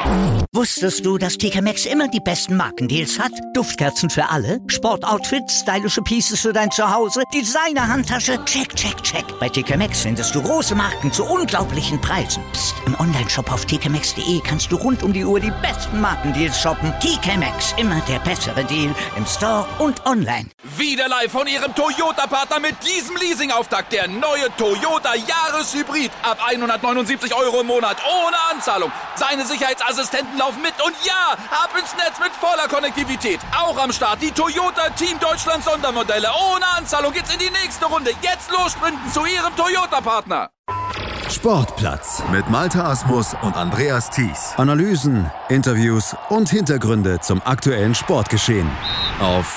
Wusstest du, dass TK Maxx immer die besten Markendeals hat? Duftkerzen für alle, Sportoutfits, stylische Pieces für dein Zuhause, Designer-Handtasche, check, check, check. Bei TK Maxx findest du große Marken zu unglaublichen Preisen. Psst. Im Onlineshop auf tkmaxx.de kannst du rund um die Uhr die besten Markendeals shoppen. TK Maxx, immer der bessere Deal im Store und online. Wieder live von Ihrem Toyota-Partner mit diesem Leasing-Auftakt. Der neue Toyota Jahreshybrid. Ab 179 € im Monat. Ohne Anzahlung. Seine Sicherheitsassistenten laufen mit. Und ja, ab ins Netz mit voller Konnektivität. Auch am Start die Toyota Team Deutschland Sondermodelle. Ohne Anzahlung geht's in die nächste Runde. Jetzt los sprinten zu Ihrem Toyota-Partner. Sportplatz mit Malte Asmus und Andreas Thies. Analysen, Interviews und Hintergründe zum aktuellen Sportgeschehen auf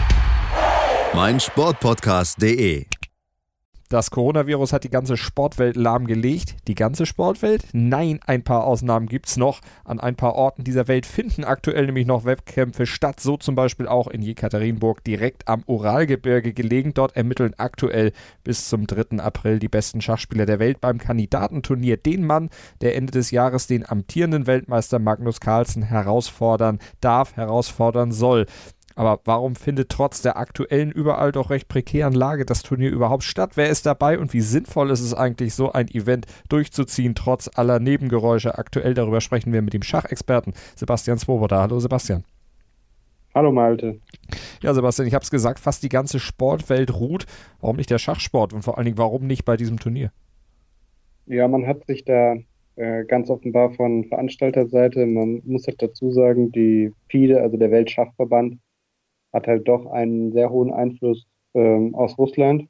meinsportpodcast.de. Das Coronavirus hat die ganze Sportwelt lahmgelegt. Die ganze Sportwelt? Nein, ein paar Ausnahmen gibt's noch. An ein paar Orten dieser Welt finden aktuell nämlich noch Wettkämpfe statt. So zum Beispiel auch in Jekaterinburg, direkt am Uralgebirge gelegen. Dort ermitteln aktuell bis zum 3. April die besten Schachspieler der Welt beim Kandidatenturnier. Den Mann, der Ende des Jahres den amtierenden Weltmeister Magnus Carlsen herausfordern soll. Aber warum findet trotz der aktuellen, überall doch recht prekären Lage das Turnier überhaupt statt? Wer ist dabei und wie sinnvoll ist es eigentlich, so ein Event durchzuziehen, trotz aller Nebengeräusche? Aktuell darüber sprechen wir mit dem Schachexperten Sebastian Swoboda. Hallo Sebastian. Hallo Malte. Ja Sebastian, ich habe es gesagt, fast die ganze Sportwelt ruht. Warum nicht der Schachsport und vor allen Dingen, warum nicht bei diesem Turnier? Ja, man hat sich da ganz offenbar von Veranstalterseite, man muss halt dazu sagen, die FIDE, also der Weltschachverband, hat halt doch einen sehr hohen Einfluss aus Russland.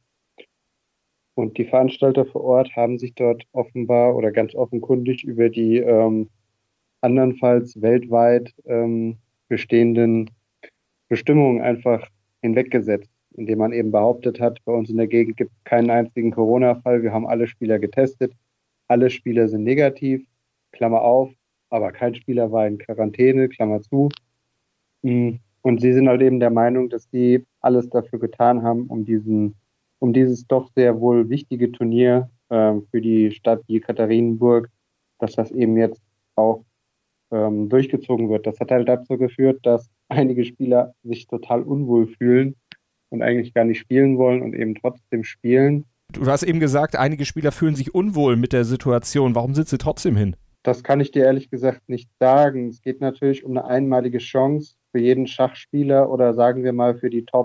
Und die Veranstalter vor Ort haben sich dort offenbar oder ganz offenkundig über die andernfalls weltweit bestehenden Bestimmungen einfach hinweggesetzt, indem man eben behauptet hat, bei uns in der Gegend gibt es keinen einzigen Corona-Fall, wir haben alle Spieler getestet, alle Spieler sind negativ, Klammer auf, aber kein Spieler war in Quarantäne, Klammer zu. Und sie sind halt eben der Meinung, dass sie alles dafür getan haben, um dieses doch sehr wohl wichtige Turnier für die Stadt Jekaterinburg, dass das eben jetzt auch durchgezogen wird. Das hat halt dazu geführt, dass einige Spieler sich total unwohl fühlen und eigentlich gar nicht spielen wollen und eben trotzdem spielen. Du hast eben gesagt, einige Spieler fühlen sich unwohl mit der Situation. Warum sind sie trotzdem hin? Das kann ich dir ehrlich gesagt nicht sagen. Es geht natürlich um eine einmalige Chance für jeden Schachspieler oder sagen wir mal für die Top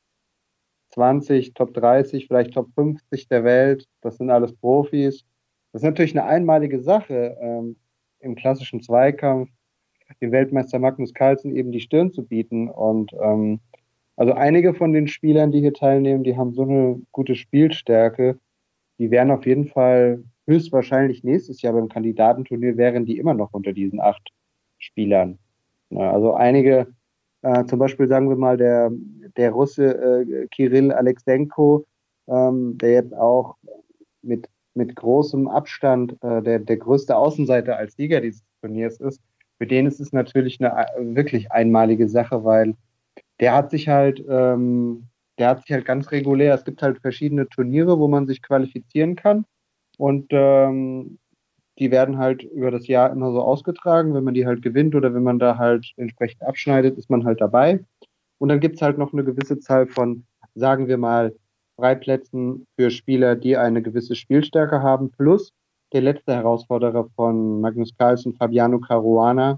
20, Top 30, vielleicht Top 50 der Welt. Das sind alles Profis. Das ist natürlich eine einmalige Sache, im klassischen Zweikampf dem Weltmeister Magnus Carlsen eben die Stirn zu bieten. Und also einige von den Spielern, die hier teilnehmen, die haben so eine gute Spielstärke, die wären auf jeden Fall höchstwahrscheinlich nächstes Jahr beim Kandidatenturnier wären die immer noch unter diesen 8 Spielern. Ja, also einige, zum Beispiel sagen wir mal der Russe Kirill Alexenko, der jetzt auch mit großem Abstand der größte Außenseiter als Sieger dieses Turniers ist, für den ist es natürlich eine wirklich einmalige Sache, weil der hat sich halt ganz regulär, es gibt halt verschiedene Turniere, wo man sich qualifizieren kann und die werden halt über das Jahr immer so ausgetragen. Wenn man die halt gewinnt oder wenn man da halt entsprechend abschneidet, ist man halt dabei. Und dann gibt's halt noch eine gewisse Zahl von, sagen wir mal, Freiplätzen für Spieler, die eine gewisse Spielstärke haben. Plus der letzte Herausforderer von Magnus Carlsen, Fabiano Caruana,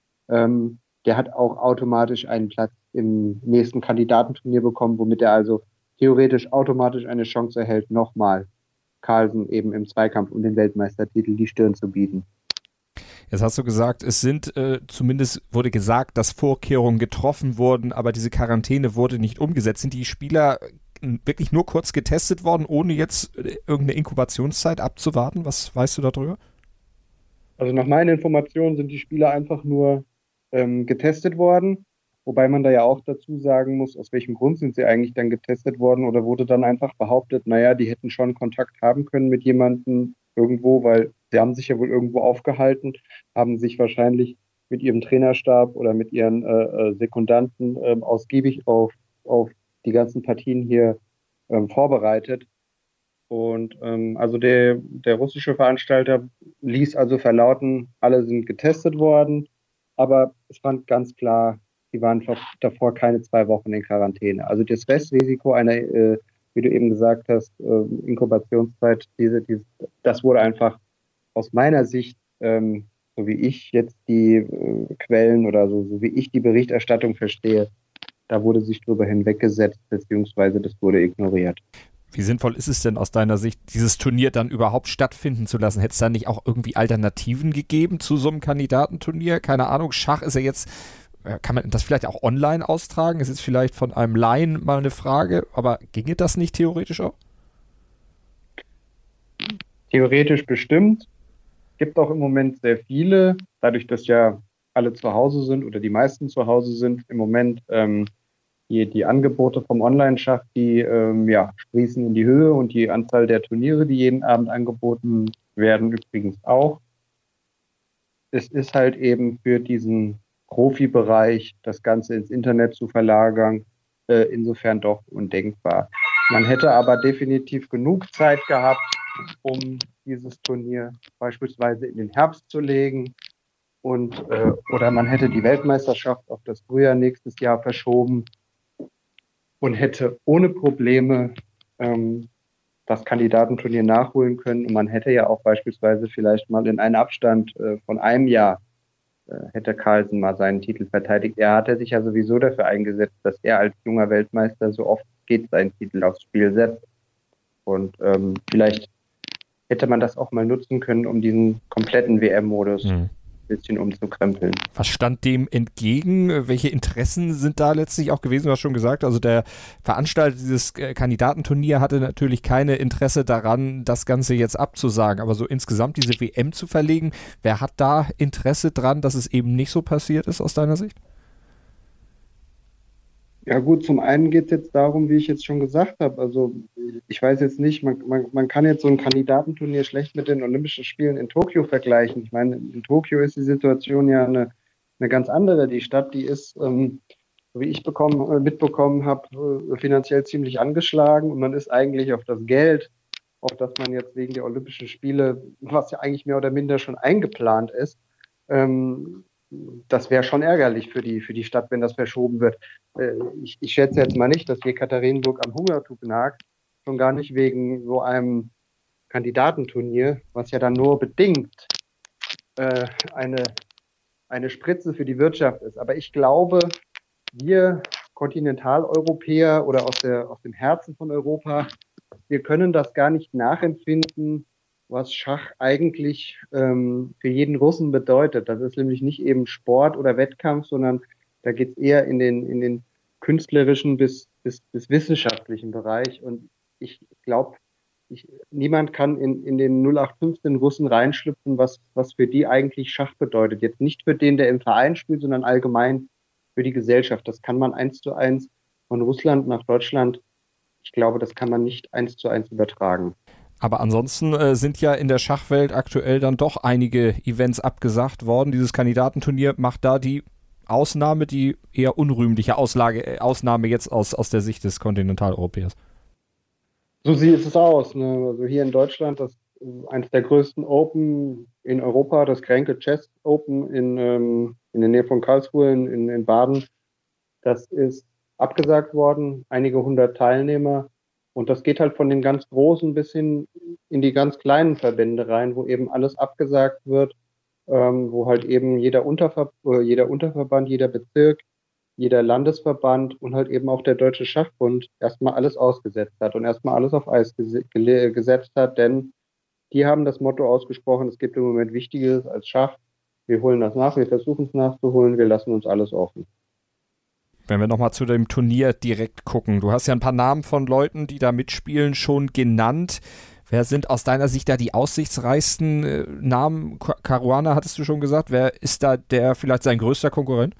der hat auch automatisch einen Platz im nächsten Kandidatenturnier bekommen, womit er also theoretisch automatisch eine Chance erhält, nochmal Carlsen eben im Zweikampf um den Weltmeistertitel die Stirn zu bieten. Jetzt hast du gesagt, es sind, zumindest wurde gesagt, dass Vorkehrungen getroffen wurden, aber diese Quarantäne wurde nicht umgesetzt. Sind die Spieler wirklich nur kurz getestet worden, ohne jetzt irgendeine Inkubationszeit abzuwarten? Was weißt du darüber? Also nach meinen Informationen sind die Spieler einfach nur getestet worden, wobei man da ja auch dazu sagen muss, aus welchem Grund sind sie eigentlich dann getestet worden oder wurde dann einfach behauptet, naja, die hätten schon Kontakt haben können mit jemandem irgendwo, weil sie haben sich ja wohl irgendwo aufgehalten, haben sich wahrscheinlich mit ihrem Trainerstab oder mit ihren Sekundanten ausgiebig auf die ganzen Partien hier vorbereitet. Und also der russische Veranstalter ließ also verlauten, alle sind getestet worden, aber es fand ganz klar, die waren davor keine 2 Wochen in Quarantäne. Also das Restrisiko einer, wie du eben gesagt hast, Inkubationszeit, das wurde einfach aus meiner Sicht, so wie ich jetzt die Quellen oder so wie ich die Berichterstattung verstehe, da wurde sich drüber hinweggesetzt, beziehungsweise das wurde ignoriert. Wie sinnvoll ist es denn aus deiner Sicht, dieses Turnier dann überhaupt stattfinden zu lassen? Hätte es da nicht auch irgendwie Alternativen gegeben zu so einem Kandidatenturnier? Keine Ahnung, Schach ist ja jetzt, kann man das vielleicht auch online austragen? Es ist vielleicht von einem Laien mal eine Frage, aber ginge das nicht theoretisch auch? Theoretisch bestimmt. Gibt auch im Moment sehr viele, dadurch, dass ja alle zu Hause sind oder die meisten zu Hause sind, im Moment die Angebote vom Online-Schach, die sprießen in die Höhe und die Anzahl der Turniere, die jeden Abend angeboten werden, übrigens auch. Es ist halt eben für diesen Profibereich, das Ganze ins Internet zu verlagern, insofern doch undenkbar. Man hätte aber definitiv genug Zeit gehabt, um dieses Turnier beispielsweise in den Herbst zu legen und oder man hätte die Weltmeisterschaft auf das Frühjahr nächstes Jahr verschoben und hätte ohne Probleme das Kandidatenturnier nachholen können. Und man hätte ja auch beispielsweise vielleicht mal in einem Abstand von einem Jahr hätte Carlsen mal seinen Titel verteidigt. Er hatte sich ja sowieso dafür eingesetzt, dass er als junger Weltmeister so oft geht seinen Titel aufs Spiel setzt. Und vielleicht hätte man das auch mal nutzen können, um diesen kompletten WM-Modus ein bisschen umzukrempeln. Was stand dem entgegen? Welche Interessen sind da letztlich auch gewesen? Du hast schon gesagt, also der Veranstalter dieses Kandidatenturnier hatte natürlich keine Interesse daran, das Ganze jetzt abzusagen. Aber so insgesamt diese WM zu verlegen, wer hat da Interesse dran, dass es eben nicht so passiert ist aus deiner Sicht? Ja gut, zum einen geht es jetzt darum, wie ich jetzt schon gesagt habe, also ich weiß jetzt nicht, man kann jetzt so ein Kandidatenturnier schlecht mit den Olympischen Spielen in Tokio vergleichen. Ich meine, in Tokio ist die Situation ja eine ganz andere. Die Stadt, die ist, so wie ich mitbekommen habe, finanziell ziemlich angeschlagen und man ist eigentlich auf das Geld, auf das man jetzt wegen der Olympischen Spiele, was ja eigentlich mehr oder minder schon eingeplant ist, das wäre schon ärgerlich für die Stadt, wenn das verschoben wird. Ich schätze jetzt mal nicht, dass Jekaterinburg am Hungertuch nagt, schon gar nicht wegen so einem Kandidatenturnier, was ja dann nur bedingt eine Spritze für die Wirtschaft ist. Aber ich glaube, wir Kontinentaleuropäer oder aus dem Herzen von Europa, wir können das gar nicht nachempfinden, was Schach eigentlich für jeden Russen bedeutet. Das ist nämlich nicht eben Sport oder Wettkampf, sondern da geht es eher in den künstlerischen bis wissenschaftlichen Bereich. Und ich glaube, niemand kann in den 0815 Russen reinschlüpfen, was für die eigentlich Schach bedeutet. Jetzt nicht für den, der im Verein spielt, sondern allgemein für die Gesellschaft. Das kann man 1:1 von Russland nach Deutschland, ich glaube, das kann man nicht 1:1 übertragen. Aber ansonsten sind ja in der Schachwelt aktuell dann doch einige Events abgesagt worden. Dieses Kandidatenturnier macht da die Ausnahme, die eher unrühmliche Ausnahme jetzt aus der Sicht des Kontinentaleuropäers. So sieht es aus. Ne? Also hier in Deutschland, das eines der größten Open in Europa, das Kränke Chess Open in der Nähe von Karlsruhe in Baden, das ist abgesagt worden. Einige 100 Teilnehmer. Und das geht halt von den ganz Großen bis hin in die ganz kleinen Verbände rein, wo eben alles abgesagt wird, wo halt eben jeder Unterverband, jeder Bezirk, jeder Landesverband und halt eben auch der Deutsche Schachbund erstmal alles ausgesetzt hat und erstmal alles auf Eis gesetzt hat, denn die haben das Motto ausgesprochen, es gibt im Moment Wichtigeres als Schach. Wir holen das nach, wir versuchen es nachzuholen, wir lassen uns alles offen. Wenn wir nochmal zu dem Turnier direkt gucken. Du hast ja ein paar Namen von Leuten, die da mitspielen, schon genannt. Wer sind aus deiner Sicht da die aussichtsreichsten Namen? Caruana hattest du schon gesagt. Wer ist da vielleicht sein größter Konkurrent?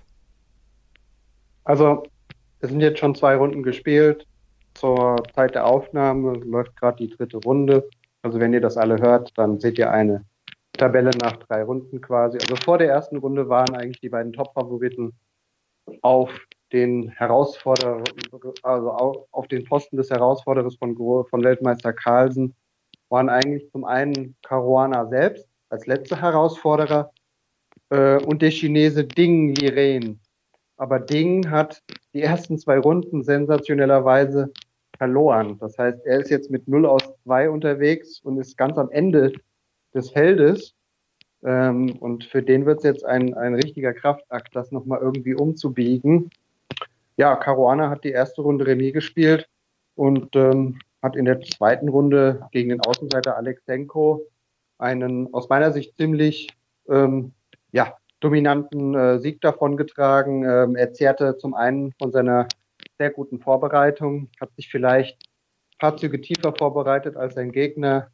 Also, es sind jetzt schon 2 Runden gespielt. Zur Zeit der Aufnahme läuft gerade die 3. Runde. Also, wenn ihr das alle hört, dann seht ihr eine Tabelle nach 3 Runden quasi. Also, vor der ersten Runde waren eigentlich die beiden Top-Favoriten auf den Herausforderer, also auf den Posten des Herausforderers von Weltmeister Carlsen, waren eigentlich zum einen Caruana selbst als letzter Herausforderer und der Chinese Ding Liren. Aber Ding hat die ersten 2 Runden sensationellerweise verloren. Das heißt, er ist jetzt mit 0-2 unterwegs und ist ganz am Ende des Feldes. Und für den wird es jetzt ein richtiger Kraftakt, das nochmal irgendwie umzubiegen. Ja, Caruana hat die erste Runde Remis gespielt und hat in der zweiten Runde gegen den Außenseiter Alexenko einen aus meiner Sicht ziemlich dominanten Sieg davongetragen. Er zehrte zum einen von seiner sehr guten Vorbereitung, hat sich vielleicht ein paar Züge tiefer vorbereitet als sein Gegner,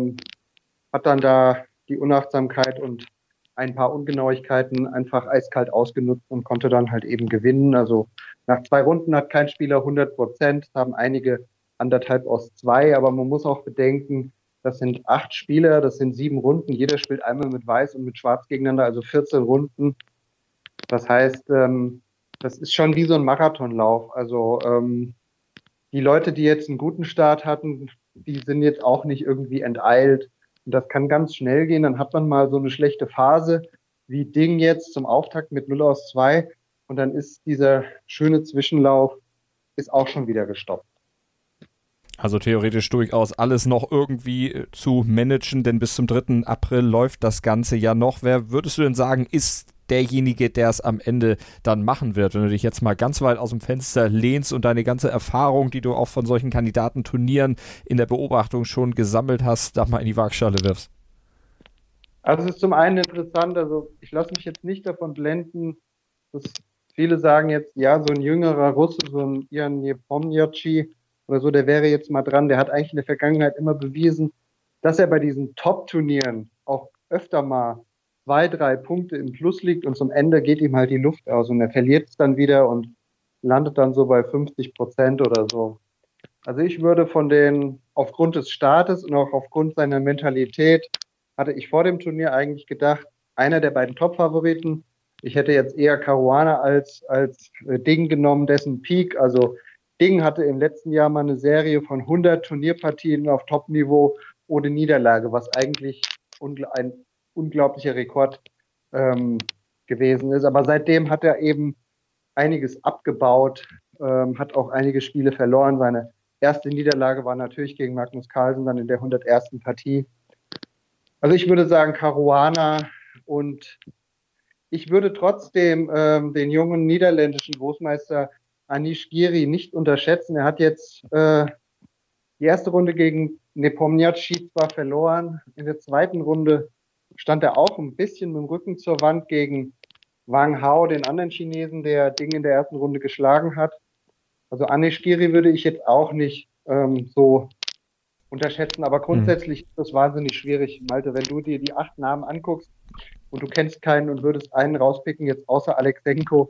hat dann da die Unachtsamkeit und ein paar Ungenauigkeiten einfach eiskalt ausgenutzt und konnte dann halt eben gewinnen. Also nach 2 Runden hat kein Spieler 100%, haben einige 1,5 aus 2, aber man muss auch bedenken, das sind 8 Spieler, das sind 7 Runden, jeder spielt einmal mit Weiß und mit Schwarz gegeneinander, also 14 Runden. Das heißt, das ist schon wie so ein Marathonlauf. Also die Leute, die jetzt einen guten Start hatten, die sind jetzt auch nicht irgendwie enteilt. Und das kann ganz schnell gehen. Dann hat man mal so eine schlechte Phase, wie Ding jetzt zum Auftakt mit 0-2. Und dann ist dieser schöne Zwischenlauf ist auch schon wieder gestoppt. Also theoretisch durchaus alles noch irgendwie zu managen, denn bis zum 3. April läuft das Ganze ja noch. Wer würdest du denn sagen, ist derjenige, der es am Ende dann machen wird, wenn du dich jetzt mal ganz weit aus dem Fenster lehnst und deine ganze Erfahrung, die du auch von solchen Kandidatenturnieren in der Beobachtung schon gesammelt hast, da mal in die Waagschale wirfst? Also es ist zum einen interessant, also ich lasse mich jetzt nicht davon blenden, dass viele sagen jetzt, ja, so ein jüngerer Russe, so ein Ian Nepomniachtchi oder so, der wäre jetzt mal dran, der hat eigentlich in der Vergangenheit immer bewiesen, dass er bei diesen Top-Turnieren auch öfter mal 2, 3 Punkte im Plus liegt und zum Ende geht ihm halt die Luft aus und er verliert es dann wieder und landet dann so bei 50% oder so. Also ich würde aufgrund des Startes und auch aufgrund seiner Mentalität, hatte ich vor dem Turnier eigentlich gedacht, einer der beiden Top-Favoriten. Ich hätte jetzt eher Caruana als Ding genommen, dessen Peak. Also Ding hatte im letzten Jahr mal eine Serie von 100 Turnierpartien auf Top-Niveau ohne Niederlage, was eigentlich ein unglaublicher Rekord gewesen ist. Aber seitdem hat er eben einiges abgebaut, hat auch einige Spiele verloren. Seine erste Niederlage war natürlich gegen Magnus Carlsen, dann in der 101. Partie. Also ich würde sagen Caruana und ich würde trotzdem den jungen niederländischen Großmeister Anish Giri nicht unterschätzen. Er hat jetzt die erste Runde gegen Nepomniachtchi zwar verloren, in der zweiten Runde stand er auch ein bisschen mit dem Rücken zur Wand gegen Wang Hao, den anderen Chinesen, der Ding in der ersten Runde geschlagen hat. Also Anish Giri würde ich jetzt auch nicht so unterschätzen, aber grundsätzlich ist das wahnsinnig schwierig, Malte, wenn du dir die 8 Namen anguckst und du kennst keinen und würdest einen rauspicken, jetzt außer Alexenko,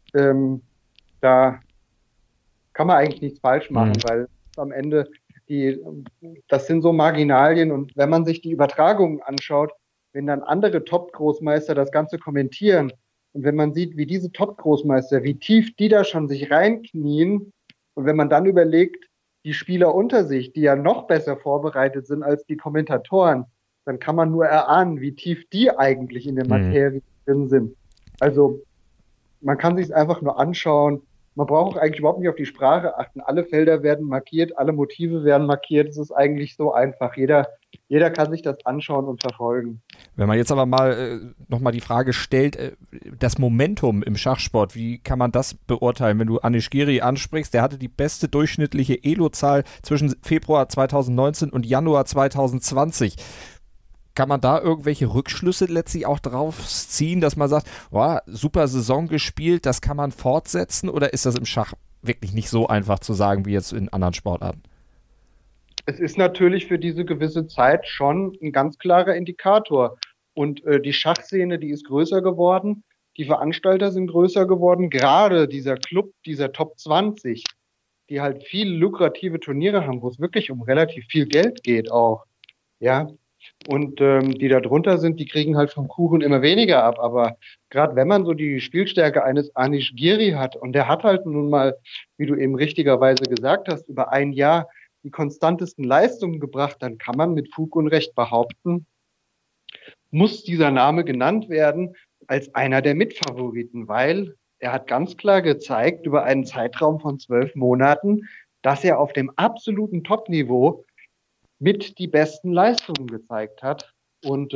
da kann man eigentlich nichts falsch machen, weil am Ende das sind so Marginalien und wenn man sich die Übertragungen anschaut, wenn dann andere Top-Großmeister das Ganze kommentieren und wenn man sieht, wie diese Top-Großmeister, wie tief die da schon sich reinknien und wenn man dann überlegt, die Spieler unter sich, die ja noch besser vorbereitet sind als die Kommentatoren, dann kann man nur erahnen, wie tief die eigentlich in der Materie drin sind. Also man kann sich es einfach nur anschauen. Man braucht auch eigentlich überhaupt nicht auf die Sprache achten. Alle Felder werden markiert, alle Motive werden markiert. Es ist eigentlich so einfach. Jeder kann sich das anschauen und verfolgen. Wenn man jetzt aber mal nochmal die Frage stellt, das Momentum im Schachsport, wie kann man das beurteilen? Wenn du Anish Giri ansprichst, der hatte die beste durchschnittliche Elo-Zahl zwischen Februar 2019 und Januar 2020. Kann man da irgendwelche Rückschlüsse letztlich auch drauf ziehen, dass man sagt, wow, super Saison gespielt, das kann man fortsetzen? Oder ist das im Schach wirklich nicht so einfach zu sagen wie jetzt in anderen Sportarten? Es ist natürlich für diese gewisse Zeit schon ein ganz klarer Indikator. Und die Schachszene, die ist größer geworden, die Veranstalter sind größer geworden, gerade dieser Club, dieser Top 20, die halt viele lukrative Turniere haben, wo es wirklich um relativ viel Geld geht auch. Ja, Und die da drunter sind, die kriegen halt vom Kuchen immer weniger ab. Aber gerade wenn man so die Spielstärke eines Anish Giri hat, und der hat halt nun mal, wie du eben richtigerweise gesagt hast, über ein Jahr die konstantesten Leistungen gebracht, dann kann man mit Fug und Recht behaupten, muss dieser Name genannt werden als einer der Mitfavoriten, weil er hat ganz klar gezeigt über einen Zeitraum von 12 Monaten, dass er auf dem absoluten Top-Niveau mit die besten Leistungen gezeigt hat. Und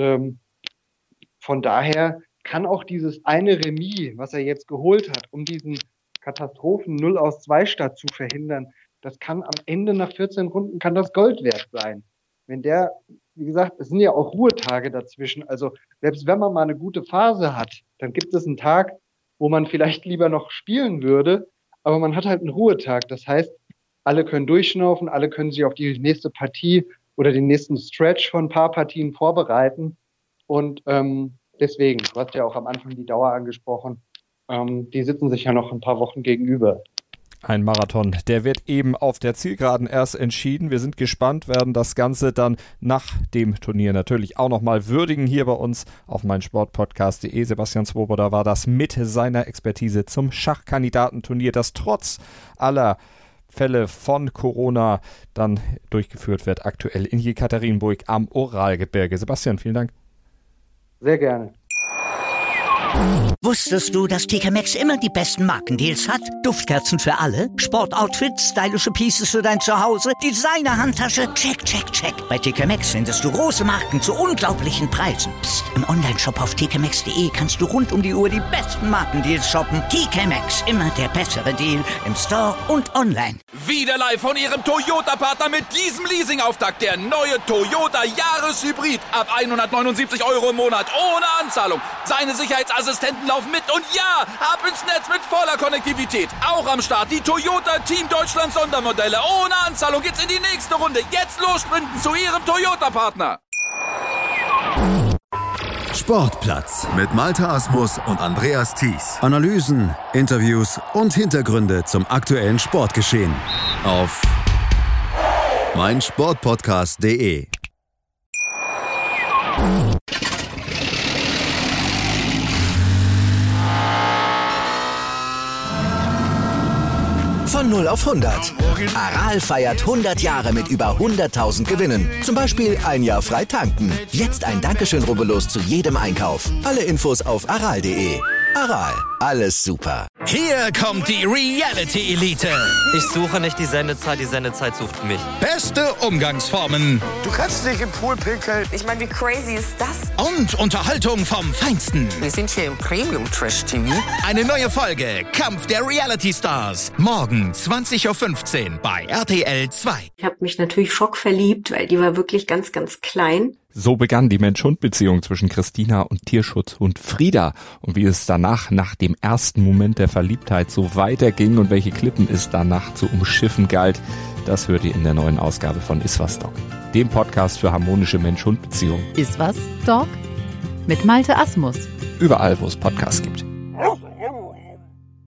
von daher kann auch dieses eine Remis, was er jetzt geholt hat, um diesen Katastrophen 0-2 zu verhindern, das kann am Ende nach 14 Runden kann das Gold wert sein. Wenn der, wie gesagt, es sind ja auch Ruhetage dazwischen, also selbst wenn man mal eine gute Phase hat, dann gibt es einen Tag, wo man vielleicht lieber noch spielen würde, aber man hat halt einen Ruhetag. Das heißt, alle können durchschnaufen, alle können sich auf die nächste Partie oder den nächsten Stretch von ein paar Partien vorbereiten. Und deswegen, du hast ja auch am Anfang die Dauer angesprochen, die sitzen sich ja noch ein paar Wochen gegenüber. Ein Marathon, der wird eben auf der Zielgeraden erst entschieden. Wir sind gespannt, werden das Ganze dann nach dem Turnier natürlich auch nochmal würdigen hier bei uns auf meinsportpodcast.de. Sebastian Swoboda war das mit seiner Expertise zum Schachkandidatenturnier, das trotz aller Fälle von Corona dann durchgeführt wird, aktuell in Jekaterinburg am Uralgebirge. Sebastian, vielen Dank. Sehr gerne. Wusstest du, dass TK Maxx immer die besten Markendeals hat? Duftkerzen für alle, Sportoutfits, stylische Pieces für dein Zuhause, Designer-Handtasche, check, check, check. Bei TK Maxx findest du große Marken zu unglaublichen Preisen. Psst. Im Onlineshop auf tkmaxx.de kannst du rund um die Uhr die besten Markendeals shoppen. TK Maxx, immer der bessere Deal im Store und online. Wieder live von ihrem Toyota-Partner mit diesem Leasing-Auftakt. Der neue Toyota Jahreshybrid. Ab 179 € im Monat ohne Anzahlung. Seine Sicherheitsassistenten laufen mit und ja, ab ins Netz mit voller Konnektivität. Auch am Start die Toyota Team Deutschland Sondermodelle. Ohne Anzahlung geht's in die nächste Runde. Jetzt los sprinten zu ihrem Toyota-Partner. Sportplatz mit Malte Asmus und Andreas Thies. Analysen, Interviews und Hintergründe zum aktuellen Sportgeschehen auf meinsportpodcast.de. Von 0 auf 100. Aral feiert 100 Jahre mit über 100.000 Gewinnen. Zum Beispiel ein Jahr frei tanken. Jetzt ein Dankeschön, rubbellos zu jedem Einkauf. Alle Infos auf aral.de. Aral, alles super. Hier kommt die Reality-Elite. Ich suche nicht die Sendezeit sucht mich. Beste Umgangsformen. Du kannst nicht im Pool pinkeln. Ich meine, wie crazy ist das? Und Unterhaltung vom Feinsten. Wir sind hier im Premium-Trash-TV. Eine neue Folge, Kampf der Reality-Stars. Morgen 20.15 Uhr bei RTL 2. Ich habe mich natürlich schockverliebt, weil die war wirklich ganz, ganz klein. So begann die Mensch-Hund-Beziehung zwischen Christina und Tierschutzhund Frieda. Und wie es danach, nach dem ersten Moment der Verliebtheit, so weiterging und welche Klippen es danach zu umschiffen galt, das hört ihr in der neuen Ausgabe von Iswas Dog, dem Podcast für harmonische Mensch-Hund-Beziehungen. Iswas Dog mit Malte Asmus. Überall, wo es Podcasts gibt.